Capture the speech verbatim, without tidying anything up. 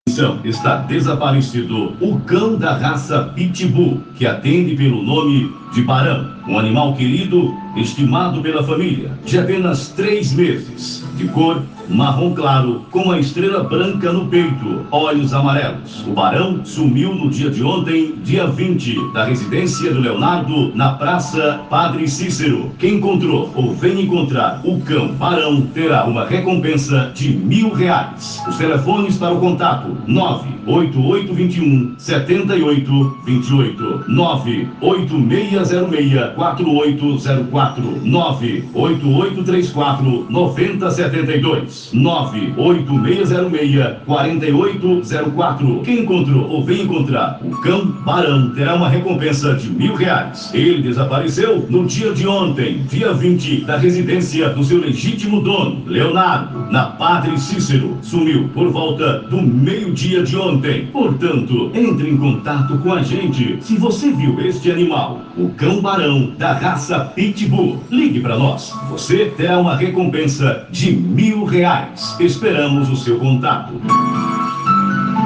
Está desaparecido o cão da raça Pitbull, que atende pelo nome de Barão, um animal querido, estimado pela família, de apenas três meses, de cor marrom claro, com uma estrela branca no peito, olhos amarelos. O Barão sumiu no dia de ontem, dia vinte, da residência do Leonardo, na Praça Padre Cícero. Quem encontrou ou vem encontrar o cão Barão terá uma recompensa de mil reais. Os telefones para o contato: nove oito oito dois um sete oito dois oito, nove oito seis zero seis quatro oito zero quatro, nove oito oito três quatro nove zero sete dois, nove oito seis zero seis quatro oito zero quatro. Quem encontrou ou vem encontrar o cão Barão terá uma recompensa de mil reais. Ele desapareceu no dia de ontem, dia vinte, da residência do seu legítimo dono, Leonardo, na Padre Cícero. Sumiu por volta do meio-dia de ontem. Portanto, entre em contato com a gente se você viu este animal, o cão Barão da raça Pitbull. Ligue para nós. Você terá uma recompensa de mil reais. Esperamos o seu contato.